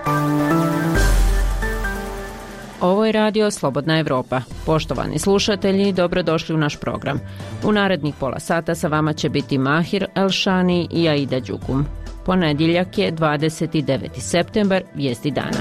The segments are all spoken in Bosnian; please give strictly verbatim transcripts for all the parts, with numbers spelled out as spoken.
Ovo je radio Slobodna Evropa. Poštovani slušatelji, dobrodošli u naš program. U narednih pola sata sa vama će biti Mahir Elšani i Aida Đukum. Ponedjeljak je dvadeset deveti septembar, vijesti dana.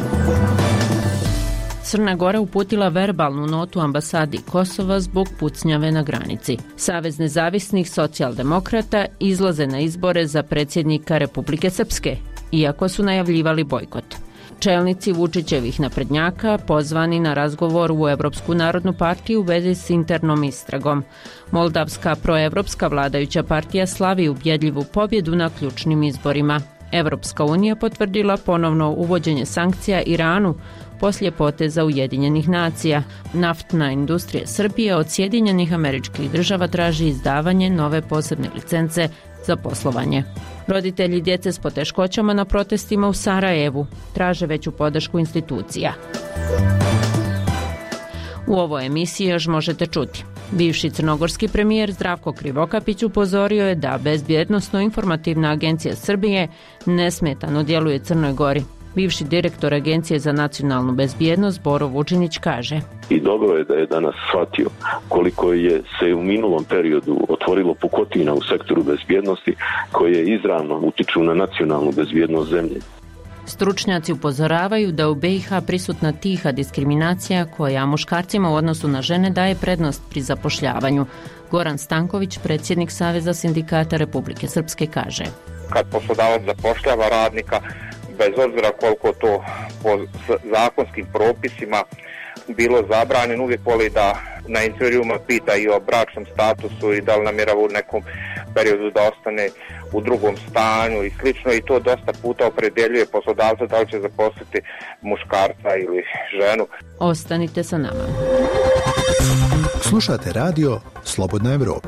Crna Gora uputila verbalnu notu ambasadi Kosova zbog pucnjave na granici. Savez nezavisnih socijaldemokrata izlaze na izbore za predsjednika Republike Srpske, iako su najavljivali bojkot. Čelnici Vučićevih naprednjaka pozvani na razgovor u Evropsku narodnu partiju u vezi s internom istragom. Moldavska proevropska vladajuća partija slavi ubjedljivu pobjedu na ključnim izborima. Evropska unija potvrdila ponovno uvođenje sankcija Iranu poslije poteza Ujedinjenih nacija. Naftna industrija Srbije od Sjedinjenih Američkih Država traži izdavanje nove posebne licence za poslovanje. Roditelji djece s poteškoćama na protestima u Sarajevu traže veću podršku institucija. U ovoj emisiji još možete čuti. Bivši crnogorski premijer Zdravko Krivokapić upozorio je da Bezbjednosno-informativna agencija Srbije nesmetano djeluje Crnoj Gori. Bivši direktor Agencije za nacionalnu bezbjednost Boro Vučinić kaže: I dobro je da je danas shvatio koliko je se u minulom periodu otvorilo pukotina u sektoru bezbjednosti koje izravno utiču na nacionalnu bezbjednost zemlje. Stručnjaci upozoravaju da u B i H prisutna tiha diskriminacija koja muškarcima u odnosu na žene daje prednost pri zapošljavanju. Goran Stanković, predsjednik Saveza sindikata Republike Srpske, kaže: Kad poslodavac zapošljava radnika, bez obzira koliko to po zakonskim propisima bilo zabranjeno, uvijek voli da na intervjuima pita i o bračnom statusu i da li namjerava u nekom periodu da ostane u drugom stanju i slično, i to dosta puta opredjeljuje poslodavca da li će zaposliti muškarca ili ženu. Ostanite sa nama. Slušate radio Slobodna Evropa.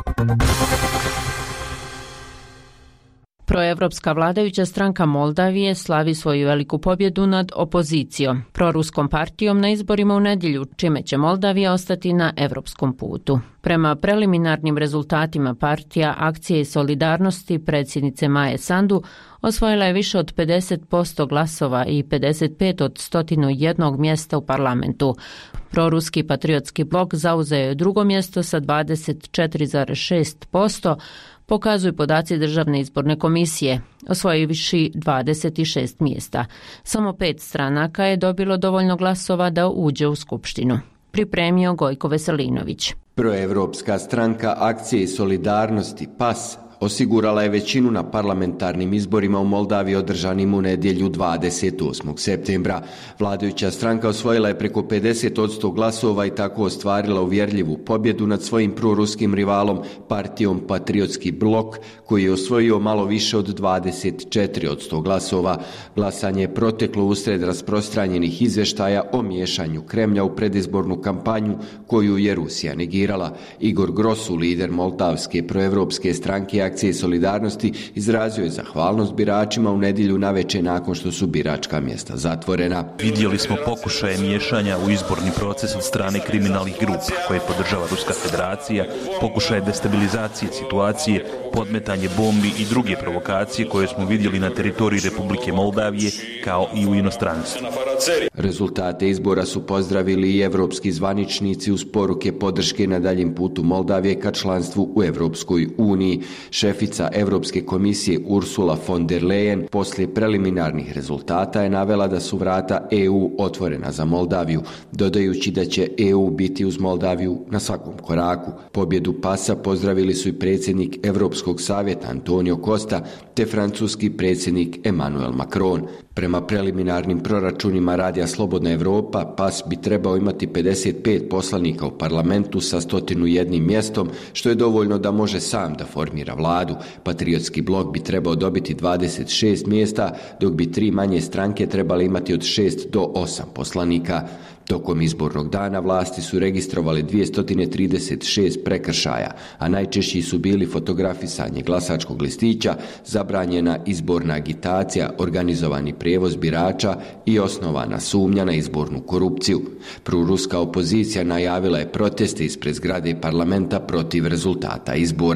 Proevropska vladajuća stranka Moldavije slavi svoju veliku pobjedu nad opozicijom, proruskom partijom na izborima u nedjelju, čime će Moldavija ostati na evropskom putu. Prema preliminarnim rezultatima partija Akcije i solidarnosti predsjednice Maje Sandu osvojila je više od pedeset posto glasova i pedeset pet od sto jedan mjesta u parlamentu. Proruski patriotski blok zauzeo je drugo mjesto sa dvadeset četiri zarez šest posto, pokazuju podaci Državne izborne komisije, osvojivši dvadeset šest mjesta. Samo pet stranaka je dobilo dovoljno glasova da uđe u skupštinu. Pripremio Gojko Veselinović. Proevropska stranka Akcije i solidarnosti P A S osigurala je većinu na parlamentarnim izborima u Moldaviji održanim u nedjelju dvadeset osmog septembra. Vladajuća stranka osvojila je preko pedeset posto glasova i tako ostvarila uvjerljivu pobjedu nad svojim proruskim rivalom partijom Patriotski blok, koji je osvojio malo više od dvadeset četiri posto glasova. Glasanje je proteklo usred rasprostranjenih izvještaja o miješanju Kremlja u predizbornu kampanju koju je Rusija negirala. Igor Grosu, lider moldavske proevropske stranke Akcije i solidarnosti, izrazio je zahvalnost biračima u nedjelju navečer nakon što su biračka mjesta zatvorena. Vidjeli smo pokušaje miješanja u izborni proces od strane kriminalnih grupa koje podržava Ruska federacija, pokušaje destabilizacije situacije, podmetanje bombi i druge provokacije koje smo vidjeli na teritoriji Republike Moldavije kao i u inostranstvu. Rezultate izbora su pozdravili i evropski zvaničnici uz poruke podrške na daljem putu Moldavije ka članstvu u Evropskoj uniji. Šefica Evropske komisije Ursula von der Leyen poslije preliminarnih rezultata je navela da su vrata E U otvorena za Moldaviju, dodajući da će E U biti uz Moldaviju na svakom koraku. Pobjedu P A S-a pozdravili su i predsjednik Europskog savjeta Antonio Costa te francuski predsjednik Emmanuel Macron. Prema preliminarnim proračunima radija Slobodna Evropa, P A S bi trebao imati pedeset pet poslanika u parlamentu sa sto jedan mjestom, što je dovoljno da može sam da formira vladu. Patriotski blok bi trebao dobiti dvadeset šest mjesta, dok bi tri manje stranke trebali imati od šest do osam poslanika. Tokom izbornog dana vlasti su registrovali dvjesto trideset šest prekršaja, a najčešći su bili fotografisanje glasačkog listića, zabranjena izborna agitacija, organizovani prijevoz birača i osnovana sumnja na izbornu korupciju. Proruska opozicija najavila je proteste ispred zgrade parlamenta protiv rezultata izbora.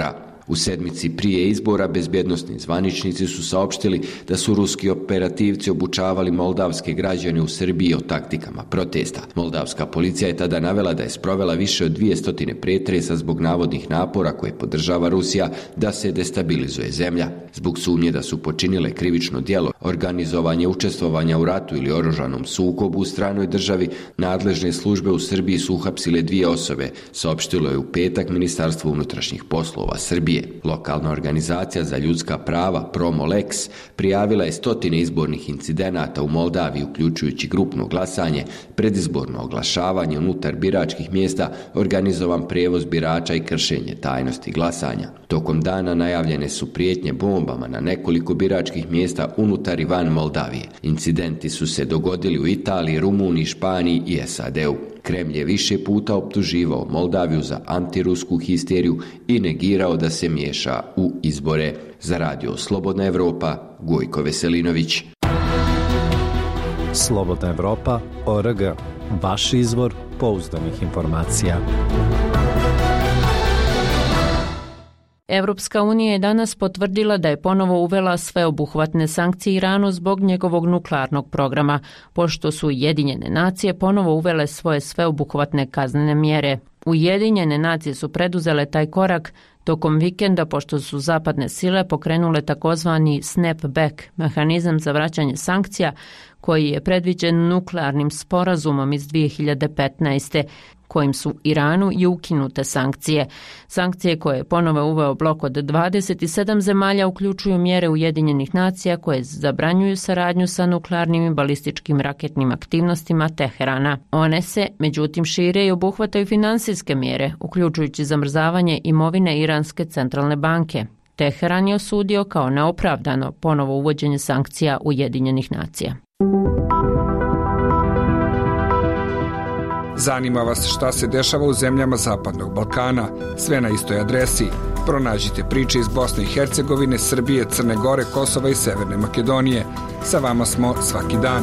U sedmici prije izbora bezbjednosni zvaničnici su saopštili da su ruski operativci obučavali moldavske građane u Srbiji o taktikama protesta. Moldavska policija je tada navela da je sprovela više od dvjesto pretresa zbog navodnih napora koje podržava Rusija da se destabilizuje zemlja. Zbog sumnje da su počinile krivično djelo, organizovanje učestvovanja u ratu ili oružanom sukobu u stranoj državi, nadležne službe u Srbiji su uhapsile dvije osobe, saopštilo je u petak Ministarstvo unutrašnjih poslova Srbije. Lokalna organizacija za ljudska prava Promolex prijavila je stotine izbornih incidenata u Moldaviji, uključujući grupno glasanje, predizborno oglašavanje unutar biračkih mjesta, organizovan prijevoz birača i kršenje tajnosti glasanja. Tokom dana najavljene su prijetnje bombama na nekoliko biračkih mjesta unutar i van Moldavije. Incidenti su se dogodili u Italiji, Rumuniji, Španiji i S A D-u. Kremlj je više puta optuživao Moldaviju za antirusku histeriju i negirao da se miješa u izbore. Za radio Slobodna Evropa, Gojko Veselinović. Slobodna Evropa, O R G. Vaš izvor pouzdanih informacija. Evropska unija je danas potvrdila da je ponovo uvela sveobuhvatne sankcije Iranu zbog njegovog nuklearnog programa, pošto su Ujedinjene nacije ponovo uvele svoje sveobuhvatne kaznene mjere. Ujedinjene nacije su preduzele taj korak tokom vikenda pošto su zapadne sile pokrenule takozvani snapback, mehanizam za vraćanje sankcija koji je predviđen nuklearnim sporazumom iz dvije hiljade petnaeste kojim su Iranu i ukinute sankcije. Sankcije koje je ponovo uveo blok od dvadeset sedam zemalja uključuju mjere Ujedinjenih nacija koje zabranjuju saradnju sa nuklearnim i balističkim raketnim aktivnostima Teherana. One se, međutim, šire i obuhvataju finansijske mjere, uključujući zamrzavanje imovine Iranske centralne banke. Teheran je osudio kao neopravdano ponovo uvođenje sankcija Ujedinjenih nacija. Zanima vas šta se dešava u zemljama Zapadnog Balkana? Sve na istoj adresi. Pronađite priče iz Bosne i Hercegovine, Srbije, Crne Gore, Kosova i Severne Makedonije. Sa vama smo svaki dan.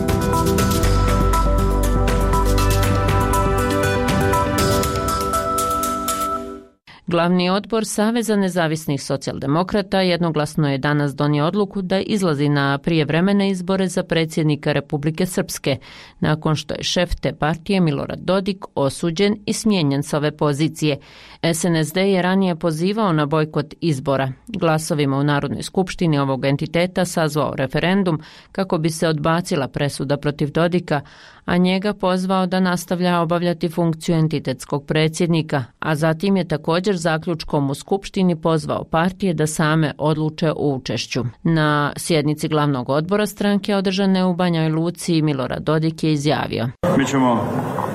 Glavni odbor Saveza nezavisnih socijaldemokrata jednoglasno je danas donio odluku da izlazi na prijevremene izbore za predsjednika Republike Srpske, nakon što je šef te partije Milorad Dodik osuđen i smijenjen s ove pozicije. S N S D je ranije pozivao na bojkot izbora. Glasovima u Narodnoj skupštini ovog entiteta sazvao referendum kako bi se odbacila presuda protiv Dodika, a njega pozvao da nastavlja obavljati funkciju entitetskog predsjednika, a zatim je također zaključkom u skupštini pozvao partije da same odluče o učešću. Na sjednici glavnog odbora stranke održane u Banjoj Luci Milorad Dodik je izjavio: Mi ćemo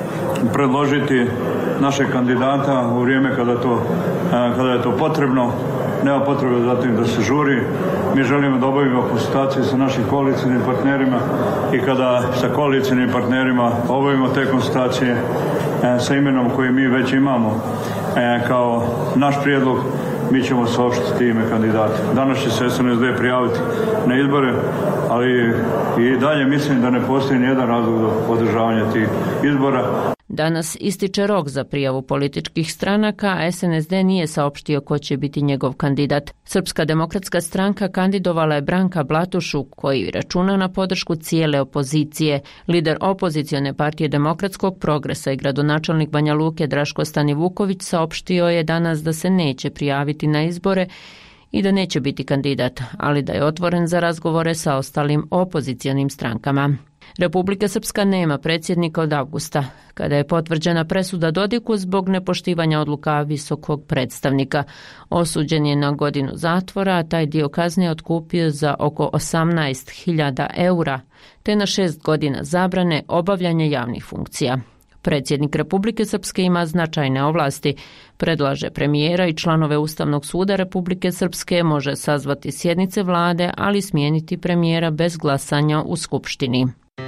predložiti naše kandidata u vrijeme kada, to, kada je to potrebno. Nema potrebe za tim da se žuri. Mi želimo da obavimo konsultacije sa našim koalicijnim partnerima i kada sa koalicijnim partnerima obavimo te konsultacije e, sa imenom koje mi već imamo e, kao naš prijedlog, mi ćemo saopštiti ime kandidata. Danas će se S N S D prijaviti na izbore, ali i dalje mislim da ne postoji nijedan razlog za održavanje tih izbora. Danas ističe rok za prijavu političkih stranaka, a S N S D nije saopštio ko će biti njegov kandidat. Srpska demokratska stranka kandidovala je Branka Blatušu, koji računa na podršku cijele opozicije. Lider opozicione partije Demokratskog progresa i gradonačelnik Banja Luke Draško Stanivuković saopštio je danas da se neće prijaviti na izbore i da neće biti kandidat, ali da je otvoren za razgovore sa ostalim opozicionim strankama. Republika Srpska nema predsjednika od avgusta, kada je potvrđena presuda Dodiku zbog nepoštivanja odluka visokog predstavnika. Osuđen je na godinu zatvora, a taj dio kazne je otkupio za oko osamnaest hiljada eura, te na šest godina zabrane obavljanja javnih funkcija. Predsjednik Republike Srpske ima značajne ovlasti, predlaže premijera i članove Ustavnog suda Republike Srpske, može sazvati sjednice vlade, ali smijeniti premijera bez glasanja u Skupštini.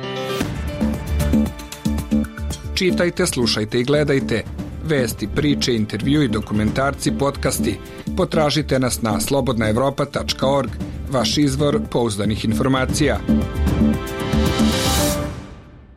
Čitajte, slušajte i gledajte vesti, priče, intervju i dokumentarci, podcasti. Potražite nas na slobodna evropa tačka org, vaš izvor pouzdanih informacija.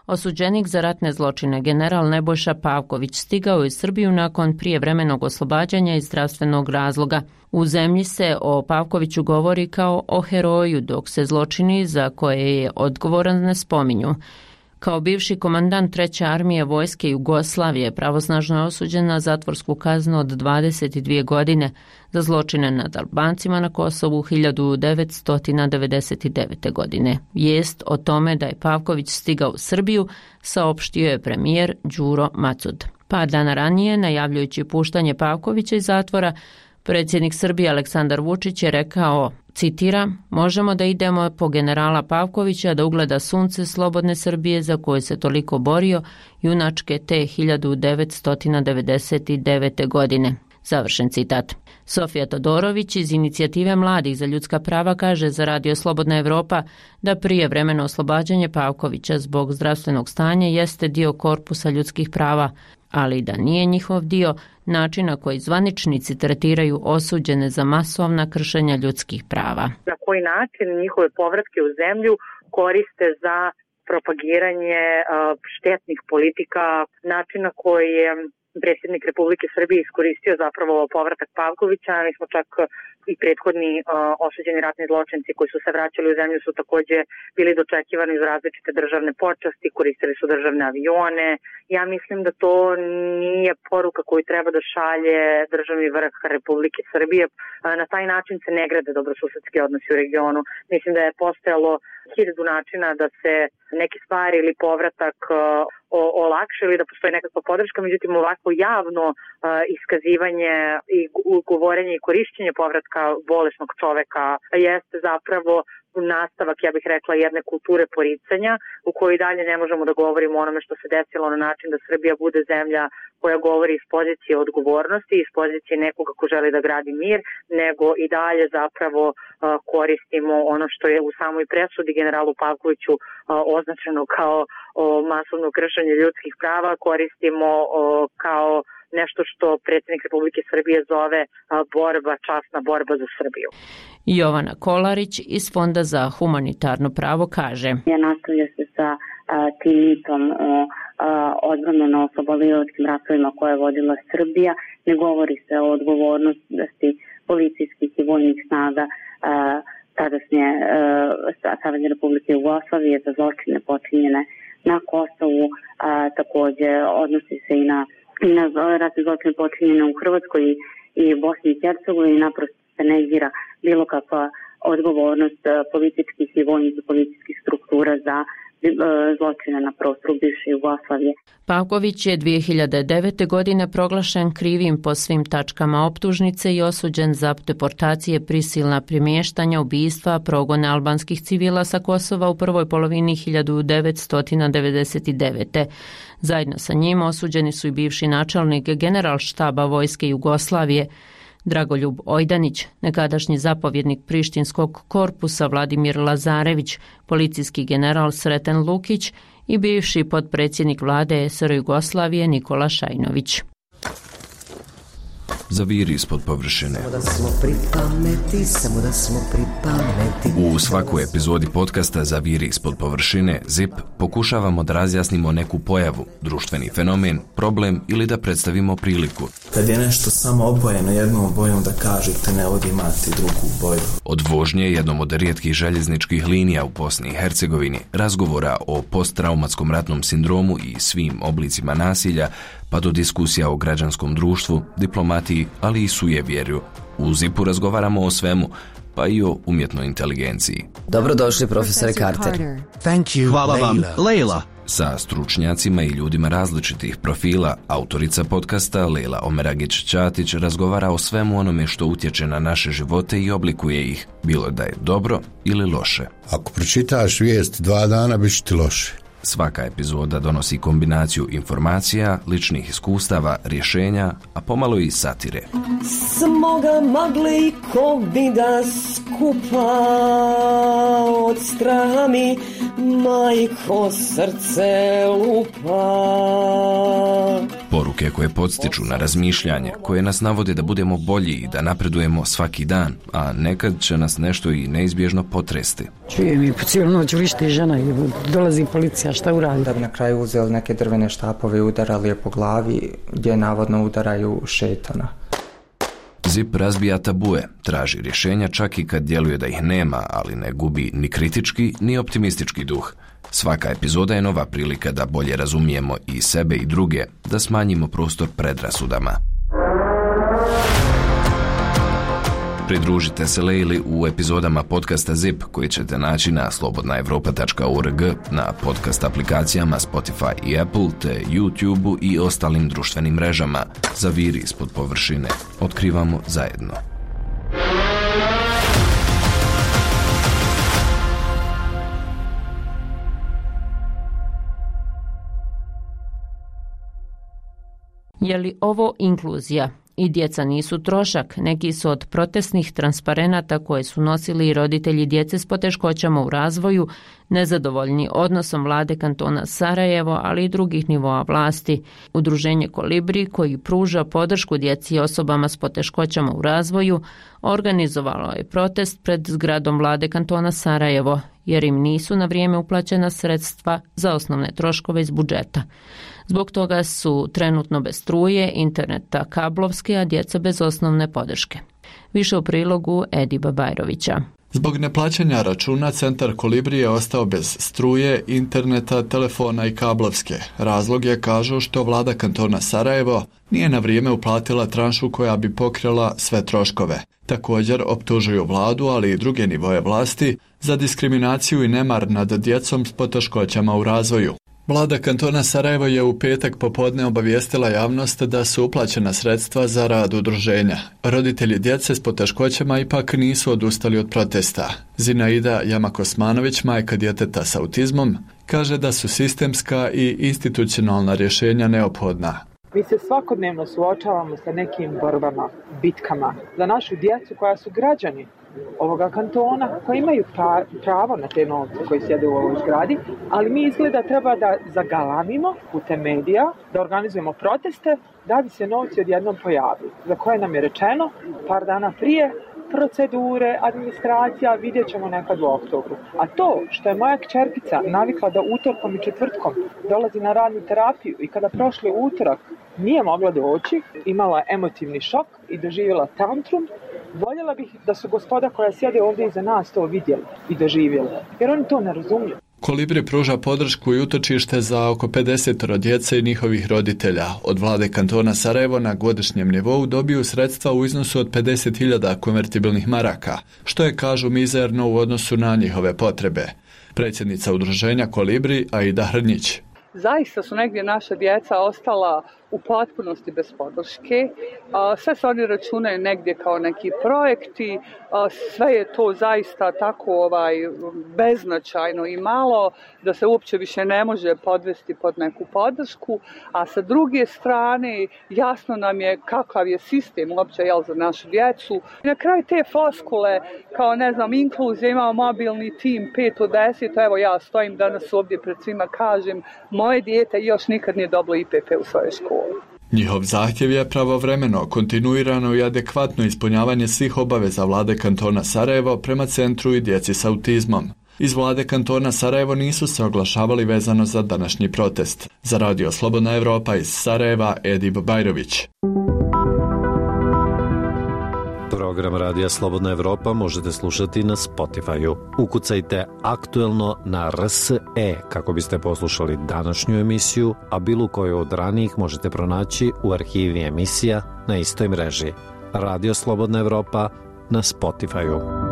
Osuđenik za ratne zločine general Nebojša Pavković stigao je u Srbiju nakon prijevremenog oslobađanja iz zdravstvenog razloga. U zemlji se o Pavkoviću govori kao o heroju, dok se zločini za koje je odgovoran ne spominju. Kao bivši komandant treće armije vojske Jugoslavije pravosnažno je osuđen na zatvorsku kaznu od dvadeset dvije godine za zločine nad Albancima na Kosovu hiljadu devetsto devedeset devete. godine. Vijest o tome da je Pavković stigao u Srbiju saopštio je premijer Đuro Macud. Par dana ranije, najavljujući puštanje Pavkovića iz zatvora, predsjednik Srbije Aleksandar Vučić je rekao, citiram, možemo da idemo po generala Pavkovića da ugleda sunce slobodne Srbije za koje se toliko borio junačke te hiljadu devetsto devedeset devete. godine. Završen citat. Sofija Todorović iz Inicijative mladih za ljudska prava kaže za Radio Slobodna Evropa da prijevremeno oslobađanje Pavkovića zbog zdravstvenog stanja jeste dio korpusa ljudskih prava, ali da nije njihov dio načina koji zvaničnici tretiraju osuđene za masovna kršenja ljudskih prava. Na koji način njihove povratke u zemlju koriste za propagiranje štetnih politika, načina koji je predsjednik Republike Srbije iskoristio zapravo povratak Pavkovića. Mi smo čak i prethodni uh, osuđeni ratni zločinci koji su se vraćali u zemlju su također bili dočekivani uz različite državne počasti, koristili su državne avione. Ja mislim da to nije poruka koju treba da šalje državni vrh Republike Srbije. Uh, na taj način se ne grade dobrosusedski odnosi u regionu. Mislim da je postojalo hiljadu načina da se neke stvari ili povratak uh, olakše ili da postoji nekakva podrška, međutim ovako javno uh, iskazivanje i govorenje i korišćenje povratka bolesnog čoveka jeste zapravo nastavak, ja bih rekla, jedne kulture poricanja u kojoj dalje ne možemo da govorimo o onome što se desilo na način da Srbija bude zemlja koja govori iz pozicije odgovornosti, iz pozicije nekoga ko želi da gradi mir, nego i dalje zapravo uh, koristimo ono što je u samoj presudi generalu Pavkoviću uh, označeno kao uh, masovno kršenje ljudskih prava, koristimo uh, kao nešto što predsjednik Republike Srbije zove uh, borba, časna borba za Srbiju. Jovana Kolarić iz Fonda za humanitarno pravo kaže: Ja nastavlja se sa uh, tim mitom o uh, odbrambeno-oslobodilačkim ratovima koje je vodila Srbija. Ne govori se o odgovornosti policijskih i vojnih snaga uh, tadašnje uh, Savezne Republike Jugoslavije za zločine počinjene na Kosovu. Uh, također odnosi se i na, i na ratne zločine počinjene u Hrvatskoj i, i Bosni i Hercegovini. Naprosto se negira bilo kakva odgovornost političkih i vojnih i policijskih struktura za zločine na prostoru bivše Jugoslavije. Pavković je dvije hiljade devete. godine proglašen krivim po svim tačkama optužnice i osuđen za deportacije, prisilna premještanja, ubistva, progone albanskih civila sa Kosova u prvoj polovini hiljadu devetsto devedeset devete. Zajedno sa njim osuđeni su i bivši načelnik generalštaba vojske Jugoslavije Dragoljub Ojdanić, nekadašnji zapovjednik Prištinskog korpusa Vladimir Lazarević, policijski general Sreten Lukić i bivši potpredsjednik vlade es er Jugoslavije Nikola Šajnović. Zaviri ispod površine. U svakoj epizodi podcasta Zaviri ispod površine Zip pokušavamo da razjasnimo neku pojavu, društveni fenomen, problem ili da predstavimo priliku. Kad je nešto samo obojeno jednom bojom da kažete ne vodi imati drugu boju. Od vožnje jednom od rijetkih željezničkih linija u Bosni i Hercegovini, razgovora o posttraumatskom ratnom sindromu i svim oblicima nasilja, pa do diskusija o građanskom društvu, diplomatiji, ali i sujevjerju. U Zipu razgovaramo o svemu, pa i o umjetnoj inteligenciji. Dobrodošli, profesore Carter. Thank you, Hvala vam, Leila. Sa stručnjacima i ljudima različitih profila, autorica podcasta Leila Omeragić-Ćatić razgovara o svemu onome što utječe na naše živote i oblikuje ih, bilo da je dobro ili loše. Ako pročitaš vijest dva dana, bit će ti loše. Svaka epizoda donosi kombinaciju informacija, ličnih iskustava, rješenja, a pomalo i satire. Smoga magle i kovida skupa, od straha mi majko srce lupa. Poruke koje podstiču na razmišljanje, koje nas navode da budemo bolji i da napredujemo svaki dan, a nekad će nas nešto i neizbježno potresti. Čujem i po cijelu noć vrišti žena i dolazi policija, šta uradi? Da bi na kraju uzeli neke drvene štapove i udarali je po glavi, gdje navodno udaraju šetana. ZIP razbija tabue, traži rješenja čak i kad djeluje da ih nema, ali ne gubi ni kritički ni optimistički duh. Svaka epizoda je nova prilika da bolje razumijemo i sebe i druge, da smanjimo prostor predrasudama. Pridružite se Lejli u epizodama podcasta ZIP koji ćete naći na slobodna europa tačka org, na podcast aplikacijama Spotify i Apple, te YouTube i ostalim društvenim mrežama. Zaviri ispod površine. Otkrivamo zajedno. Je li ovo inkluzija? I djeca nisu trošak. Neki su od protestnih transparenata koje su nosili i roditelji djece s poteškoćama u razvoju nezadovoljni odnosom vlade kantona Sarajevo, ali i drugih nivoa vlasti. Udruženje Kolibri, koji pruža podršku djeci i osobama s poteškoćama u razvoju, organizovalo je protest pred zgradom vlade kantona Sarajevo, jer im nisu na vrijeme uplaćena sredstva za osnovne troškove iz budžeta. Zbog toga su trenutno bez struje, interneta, kablovske, a djeca bez osnovne podrške. Više u prilogu Ediba Bajrovića. Zbog neplaćanja računa, centar Kolibri je ostao bez struje, interneta, telefona i kablovske. Razlog je, kažu, što vlada kantona Sarajevo nije na vrijeme uplatila tranšu koja bi pokrila sve troškove. Također optužuju vladu, ali i druge nivoje vlasti, za diskriminaciju i nemar nad djecom s poteškoćama u razvoju. Vlada kantona Sarajevo je u petak popodne obavijestila javnost da su uplaćena sredstva za rad udruženja. Roditelji djece s poteškoćama ipak nisu odustali od protesta. Zinaida Jamak-Osmanović, majka djeteta s autizmom, kaže da su sistemska i institucionalna rješenja neophodna. Mi se svakodnevno suočavamo sa nekim borbama, bitkama za našu djecu koja su građani ovoga kantona, koji imaju pravo na te novce koji sjede u ovoj zgradi, ali mi izgleda treba da zagalamimo putem medija, da organizujemo proteste, da bi se novci odjednom pojavili, za koje nam je rečeno par dana prije procedure, administracija, vidjet ćemo nekad u oktobru. A to što je moja kćerkica navikla da utorkom i četvrtkom dolazi na radnu terapiju i kada prošli utorak nije mogla doći, imala emotivni šok i doživjela tantrum, voljela bih da su gospoda koja sjede ovdje iza nas to vidjeli i doživjeli, jer oni to ne razumiju. Kolibri pruža podršku i utočište za oko pedeset djece i njihovih roditelja. Od vlade kantona Sarajevo na godišnjem nivou dobiju sredstva u iznosu od pedeset hiljada konvertibilnih maraka, što je, kažu, mizerno u odnosu na njihove potrebe. Predsjednica udruženja Kolibri, Aida Hrnjić. Zaista su negdje naša djeca ostala u potpunosti bez podrške. Sve se oni računaju negdje kao neki projekti, sve je to zaista tako ovaj beznačajno i malo da se uopće više ne može podvesti pod neku podršku, a sa druge strane jasno nam je kakav je sistem uopće jel, za našu djecu. Na kraju te floskule kao ne znam inkluzija, imamo mobilni tim pet od deset, evo ja stojim danas ovdje pred svima kažem moje dijete još nikad nije dobilo I P P u svojoj školi. Njihov zahtjev je pravovremeno, kontinuirano i adekvatno ispunjavanje svih obaveza vlade kantona Sarajevo prema centru i djeci s autizmom. Iz vlade kantona Sarajevo nisu se oglašavali vezano za današnji protest. Za radio Slobodna Europa iz Sarajeva, Edib Bajrović. Program Radija Slobodna Evropa možete slušati na Spotify-u. Ukucajte aktuelno na R S E kako biste poslušali današnju emisiju, a bilo koju od ranijih možete pronaći u arhivi emisija na istoj mreži. Radio Slobodna Evropa na Spotify-u.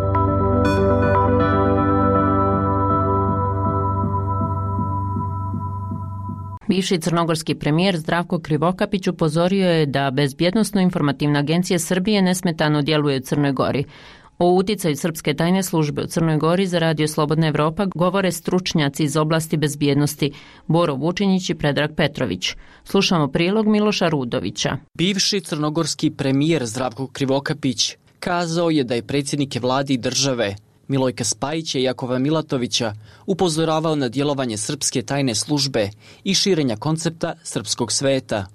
Bivši crnogorski premijer Zdravko Krivokapić upozorio je da Bezbjednosno-informativna agencija Srbije nesmetano djeluje u Crnoj Gori. O utjecaju srpske tajne službe u Crnoj Gori za Radio Slobodna Evropa govore stručnjaci iz oblasti bezbjednosti Boro Vučinić i Predrag Petrović. Slušamo prilog Miloša Rudovića. Bivši crnogorski premijer Zdravko Krivokapić kazao je da je predsjednike vlade i države Milojka Spajića i Jakova Milatovića upozoravao na djelovanje srpske tajne službe i širenja koncepta srpskog sveta.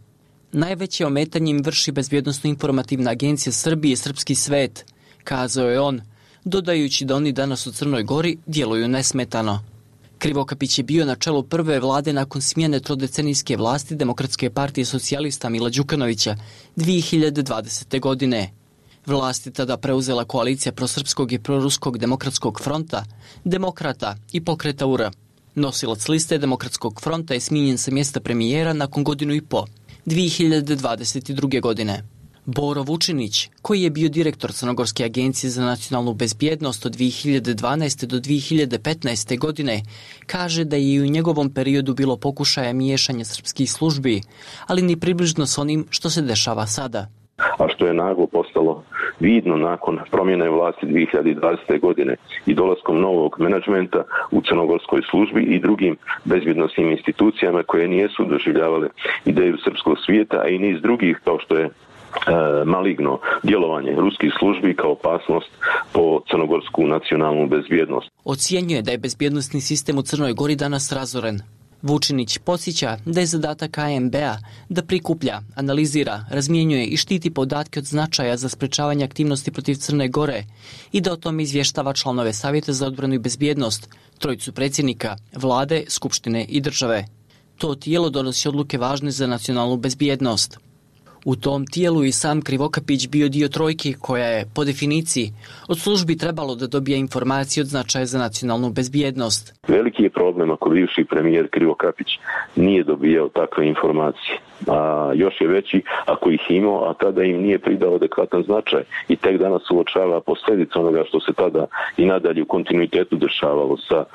najveće ometanje im vrši Bezbjednosno-informativna agencija Srbije Srpski svet, kazao je on, dodajući da oni danas u Crnoj Gori djeluju nesmetano. Krivokapić je bio na čelu prve vlade nakon smjene trodecenijske vlasti Demokratske partije socijalista Mila Đukanovića dvije hiljade dvadesete. godine. Vlast je tada preuzela koalicija prosrpskog i proruskog demokratskog fronta, demokrata i pokreta U R. Nosilac liste Demokratskog fronta je smijenjen sa mjesta premijera nakon godinu i po, dvije hiljade dvadeset druge. godine. Boro Vučinić, koji je bio direktor Crnogorske agencije za nacionalnu bezbjednost od dvije hiljade dvanaeste. do dvije hiljade petnaeste. godine, kaže da je i u njegovom periodu bilo pokušaja miješanja srpskih službi, ali ni približno s onim što se dešava sada. A što je naglo postalo vidno nakon promjene vlasti dvije hiljade dvadesete. godine i dolaskom novog menadžmenta u crnogorskoj službi i drugim bezbjednosnim institucijama koje nijesu doživljavale ideju srpskog svijeta, a i niz drugih kao što je E, maligno djelovanje ruskih službi kao opasnost po crnogorsku nacionalnu bezbjednost. Ocjenjuje da je bezbjednosni sistem u Crnoj Gori danas razoren. Vučinić podsjeća da je zadatak A M B-a da prikuplja, analizira, razmjenjuje i štiti podatke od značaja za sprečavanje aktivnosti protiv Crne Gore i da o tome izvještava članove Savjeta za odbranu i bezbjednost, trojicu predsjednika, vlade, skupštine i države. To tijelo donosi odluke važne za nacionalnu bezbjednost. U tom tijelu i sam Krivokapić bio dio trojke koja je, po definiciji, od službi trebalo da dobija informacije od značaja za nacionalnu bezbjednost. Veliki je problem ako bivši premijer Krivokapić nije dobijao takve informacije. A još je veći ako ih imao, a tada im nije pridao adekvatan značaj i tek danas uočava posljedice onoga što se tada i nadalje u kontinuitetu dešavalo sa e,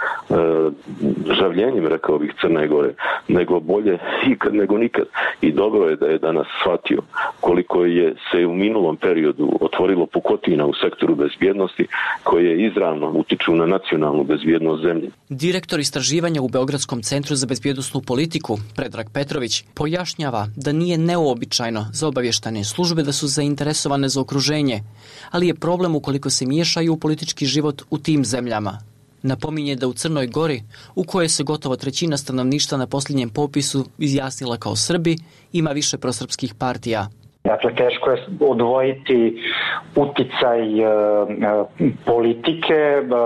žavljenjem, rekao bih, Crne Gore, nego bolje ikad nego nikad. I dobro je da je danas shvatio koliko je se u minulom periodu otvorilo pukotina u sektoru bezbjednosti koje izravno utiču na nacionalnu bezbjednost zemlje. Direktor istraživanja u Beogradskom centru za bezbjednosnu politiku, Predrag Petrović, pojašnjava da nije neobičajno za obavještajne službe da su zainteresovane za okruženje, ali je problem ukoliko se miješaju u politički život u tim zemljama. Napominje da u Crnoj Gori, u kojoj se gotovo trećina stanovništva na posljednjem popisu izjasnila kao Srbi, ima više prosrpskih partija. Dakle, teško je odvojiti uticaj e, politike e, e,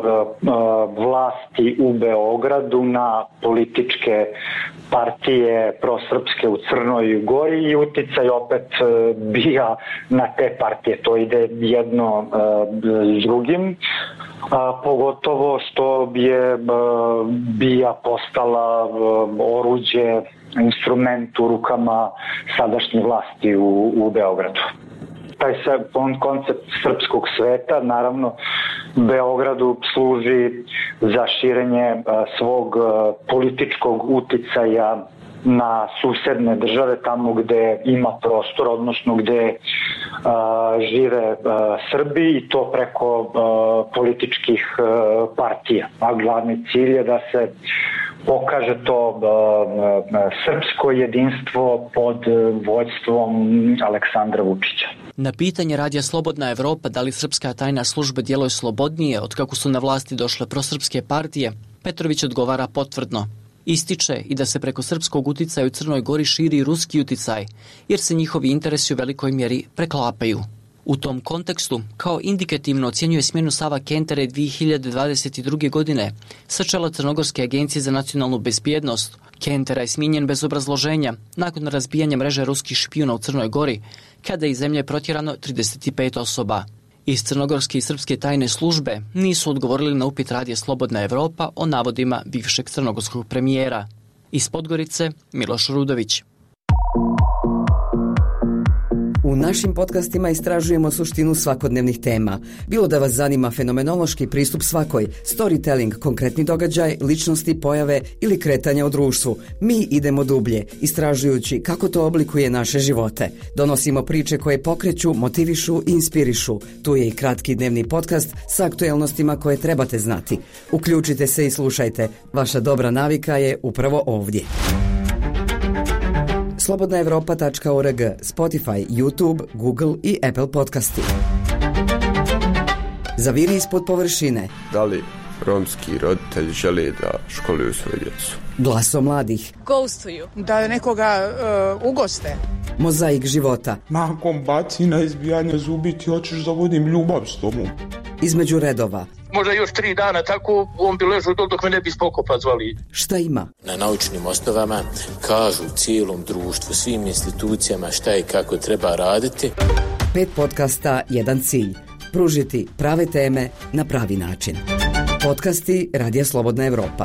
vlasti u Beogradu na političke partije prosrpske u Crnoj Gori i uticaj opet e, bija na te partije. To ide jedno e, s drugim. A, pogotovo što je a, bija postala a, oruđe, instrument u rukama sadašnje vlasti u, u Beogradu. Taj se, on koncept srpskog sveta, naravno, Beogradu služi za širenje a, svog a, političkog uticaja na susedne države, tamo gde ima prostor, odnosno gde a, žive a, Srbi, i to preko a, političkih a, partija. A glavni cilj je da se pokaže to a, a, srpsko jedinstvo pod vođstvom Aleksandra Vučića. Na pitanje radija Slobodna Evropa da li srpska tajna služba djeluje slobodnije od kako su na vlasti došle prosrpske partije, Petrović odgovara potvrdno. Ističe i da se preko srpskog uticaja u Crnoj Gori širi ruski uticaj, jer se njihovi interesi u velikoj mjeri preklapaju. U tom kontekstu, kao indikativno ocjenjuje smjenu Sava Kentere dvije hiljade dvadeset druge. godine sa čela Crnogorske agencije za nacionalnu bezbjednost. Kentera je smijenjen bez obrazloženja nakon razbijanja mreže ruskih špijuna u Crnoj Gori, kada je iz zemlje protjerano trideset pet osoba. Iz crnogorske i srpske tajne službe nisu odgovorili na upit radija Slobodna Evropa o navodima bivšeg crnogorskog premijera. Iz Podgorice, Miloš Rudović. U našim podcastima istražujemo suštinu svakodnevnih tema. Bilo da vas zanima fenomenološki pristup svakoj, storytelling, konkretni događaj, ličnosti, pojave ili kretanja u društvu, mi idemo dublje, istražujući kako to oblikuje naše živote. Donosimo priče koje pokreću, motivišu i inspirišu. Tu je i kratki dnevni podcast sa aktuelnostima koje trebate znati. Uključite se i slušajte. Vaša dobra navika je upravo ovdje. slobodna evropa tačka org, Spotify, YouTube, Google i Apple podcasti. Zaviri ispod površine. Da li romski roditelji žele da školuju svoju djecu? Glasom mladih. Ghostuju. Da nekoga uh, ugoste. Mozaik života. Nakon bacina, izbijanja zubi ti hoćeš da vodim ljubav s tobom. Između redova. Možda još tri dana tako on bi ležao dol dok me ne bi spokopa zvali. Šta ima? Na naučnim osnovama kažu cijelom društvu, svim institucijama šta i kako treba raditi. Pet podcasta, jedan cilj. Pružiti prave teme na pravi način. Podcasti Radija Slobodna Evropa.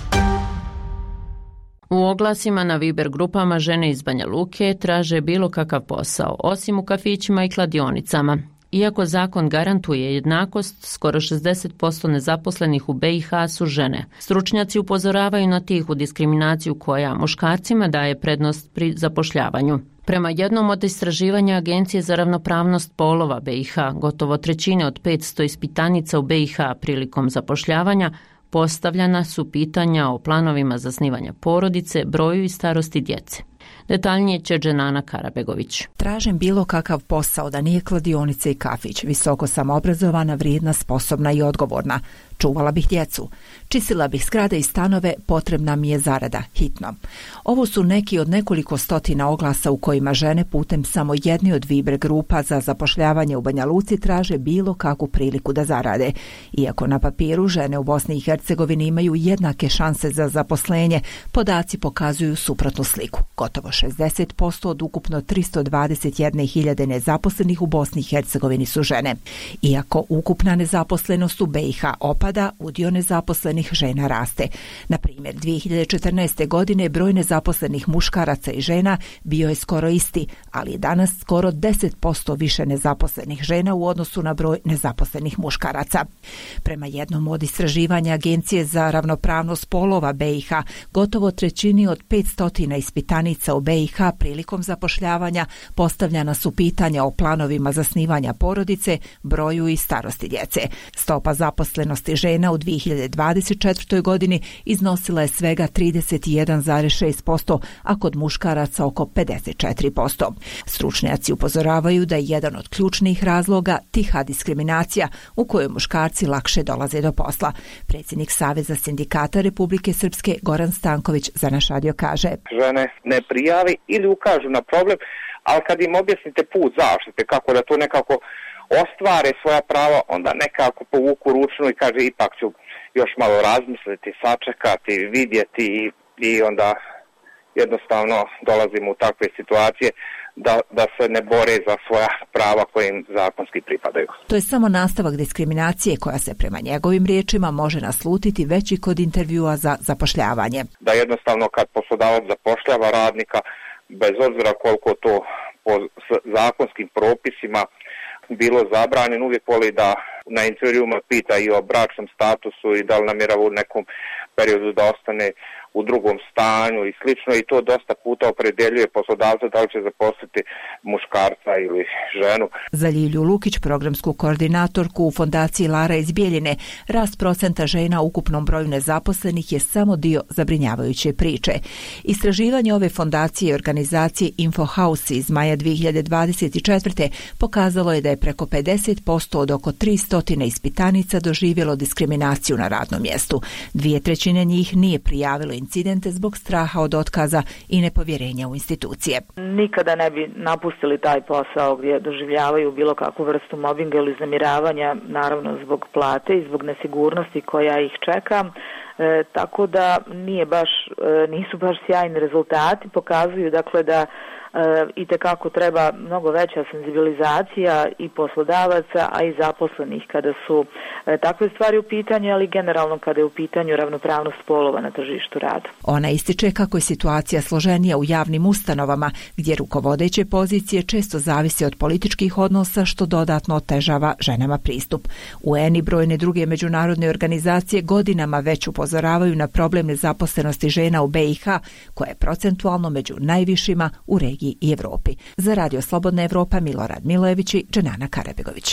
U oglasima na Viber grupama žene iz Banja Luke traže bilo kakav posao, osim u kafićima i kladionicama. Iako zakon garantuje jednakost, skoro šezdeset posto nezaposlenih u be i ha su žene. Stručnjaci upozoravaju na tihu diskriminaciju koja muškarcima daje prednost pri zapošljavanju. Prema jednom od istraživanja Agencije za ravnopravnost polova be i ha, gotovo trećine od petsto ispitanica u be i ha prilikom zapošljavanja postavljana su pitanja o planovima zasnivanja porodice, broju i starosti djece. Detaljnije će Dženana Karabegović. Tražim bilo kakav posao da nije kladionica i kafić, visoko sam obrazovana, vrijedna, sposobna i odgovorna. Čuvala bih djecu. Čistila bih zgrade i stanove, potrebna mi je zarada, hitno. Ovo su neki od nekoliko stotina oglasa u kojima žene putem samo jedne od Viber grupa za zapošljavanje u Banja Luci traže bilo kakvu priliku da zarade. Iako na papiru žene u Bosni i Hercegovini imaju jednake šanse za zaposlenje, podaci pokazuju suprotnu sliku. Gotovo šezdeset posto od ukupno tristo dvadeset jedne hiljade nezaposlenih u Bosni i Hercegovini su žene. Iako ukupna nezaposlenost u be i ha opada, udio nezaposlenih žena raste. Na primjer, dvije hiljade četrnaeste. godine broj nezaposlenih muškaraca i žena bio je skoro isti, ali je danas skoro deset posto više nezaposlenih žena u odnosu na broj nezaposlenih muškaraca. Prema jednom od istraživanja Agencije za ravnopravnost polova be i ha, gotovo trećini od petsto ispitanica u be i ha prilikom zapošljavanja postavljana su pitanja o planovima zasnivanja porodice, broju i starosti djece. Stopa zaposlenosti žena u dvije hiljade dvadeset četvrtoj. godini iznosila je svega trideset jedan zarez šest posto, a kod muškaraca oko pedeset četiri posto. Stručnjaci upozoravaju da je jedan od ključnih razloga tiha diskriminacija u kojoj muškarci lakše dolaze do posla. Predsjednik Saveza sindikata Republike Srpske Goran Stanković za naš radio kaže: žene ne prijavi ili ukažu na problem, ali kad im objasnite put zaštite, kako da to nekako ostvare svoja prava, onda nekako povuku ručnu i kaže ipak ću još malo razmisliti, sačekati, vidjeti i, i onda jednostavno dolazimo u takve situacije da, da se ne bore za svoja prava koje im zakonski pripadaju. To je samo nastavak diskriminacije koja se prema njegovim riječima može naslutiti već i kod intervjua za zapošljavanje. Da jednostavno kad poslodavac zapošljava radnika, bez obzira koliko to po zakonskim propisima bilo zabranjeno, uvijek voli da na intervjuima pita i o bračnom statusu i da li namjerava u nekom periodu da ostane u drugom stanju i slično, i to dosta puta opredeljuje poslodavca da li će zaposliti muškarca ili ženu. Za Ljilju Lukić, programsku koordinatorku u fondaciji Lara iz Bijeljine, rast procenta žena u ukupnom broju nezaposlenih je samo dio zabrinjavajuće priče. Istraživanje ove fondacije i organizacije InfoHouse iz maja dvije hiljade dvadeset četvrte. pokazalo je da je preko pedeset posto od oko tristo ispitanica doživjelo diskriminaciju na radnom mjestu. Dvije trećine njih nije prijavilo incidente zbog straha od otkaza i nepovjerenja u institucije. Nikada ne bi napustili taj posao gdje doživljavaju bilo kakvu vrstu mobinga ili uznemiravanja, naravno zbog plate i zbog nesigurnosti koja ih čeka. E, tako da nije baš, e, nisu baš sjajni rezultati, pokazuju dakle da E, i tekako treba mnogo veća senzibilizacija i poslodavaca, a i zaposlenih kada su e, takve stvari u pitanju, ali generalno kada je u pitanju ravnopravnost polova na tržištu rada. Ona ističe kako je situacija složenija u javnim ustanovama, gdje rukovodeće pozicije često zavise od političkih odnosa, što dodatno otežava ženama pristup. U en i brojne druge međunarodne organizacije godinama već upozoravaju na problem nezaposlenosti žena u be i ha, koja je procentualno među najvišima u regiji i Evropi. Za Radio Slobodna Evropa Milorad Milojević i Dženana Karabegović.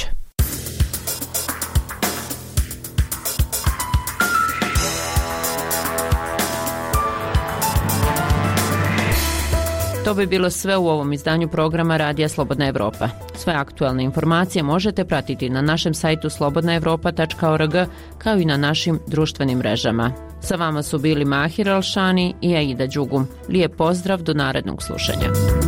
To bi bilo sve u ovom izdanju programa Radija Slobodna Evropa. Sve aktualne informacije možete pratiti na našem sajtu slobodna evropa tačka org kao i na našim društvenim mrežama. Sa vama su bili Mahir Alšani i Aida Đugum. Lijep pozdrav do narednog slušanja.